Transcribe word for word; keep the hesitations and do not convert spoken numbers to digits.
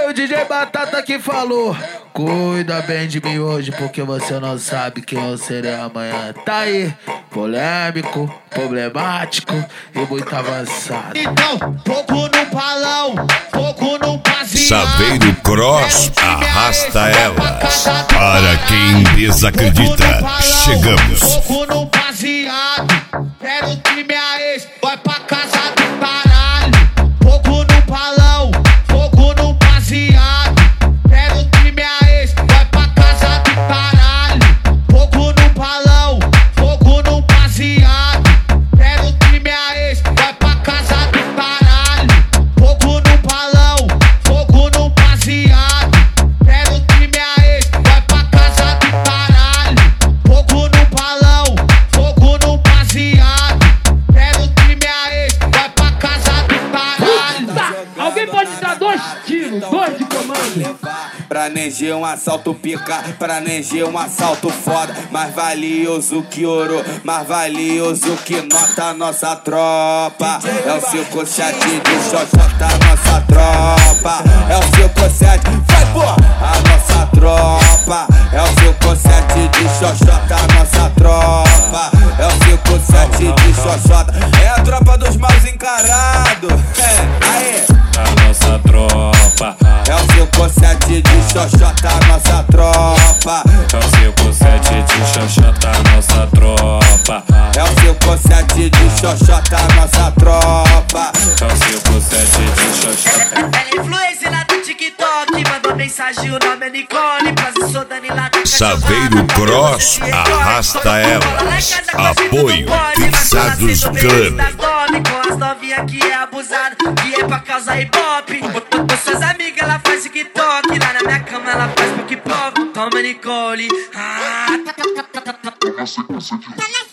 Foi o D J Batata que falou: cuida bem de mim hoje, porque você não sabe quem eu serei amanhã. Tá aí, polêmico, problemático e muito avançado. Então, fogo no balão, fogo no baseado. Saveiro Cross arrasta elas. Para quem desacredita, chegamos. Fogo no baseado. Quero que minha ex vai pra casa do caralho. Fogo no balão, fogo no baseado. Quero que minha ex vai pra casa do caralho. Fogo no balão, fogo no baseado. Quero que minha ex vai pra casa do caralho. Fogo no balão, fogo no baseado. Quero que minha ex vai pra casa do caralho. Fogo no balão, fogo no baseado. Quero que minha ex vai pra casa do caralho. Alguém pode dar dois tiros, dois de comando. Planejei um assalto pica, planejei um assalto foda. Mais valioso que ouro, mais valioso que nota. Nossa tropa é o cinco sete de xoxota. Nossa tropa é o cinco sete, vai pô! A nossa tropa é o cinco sete de xoxota. Nossa tropa é o cinco sete de xoxota. É a tropa dos maus encarados. É, aê! A nossa tropa é o cinco sete de xoxota, nossa tropa. é o cinco sete de xoxota, nossa tropa. É o cinco sete de xoxota, nossa tropa. É o cinco sete de xoxota. Ela é influência lá do TikTok, mandou mensagem, o nome é Nicole. Prazer, sou Dani lá da Saveiro Cross arrasta elas. Apoio Fixados Club. Com as novinhas que é abusado, que é pra causar hip hop. Com suas amigas ela faz TikTok, lá na minha cama ela faz pique pop. Toma Nicole. Ah, tá, tá, tá, tá, tá, tá.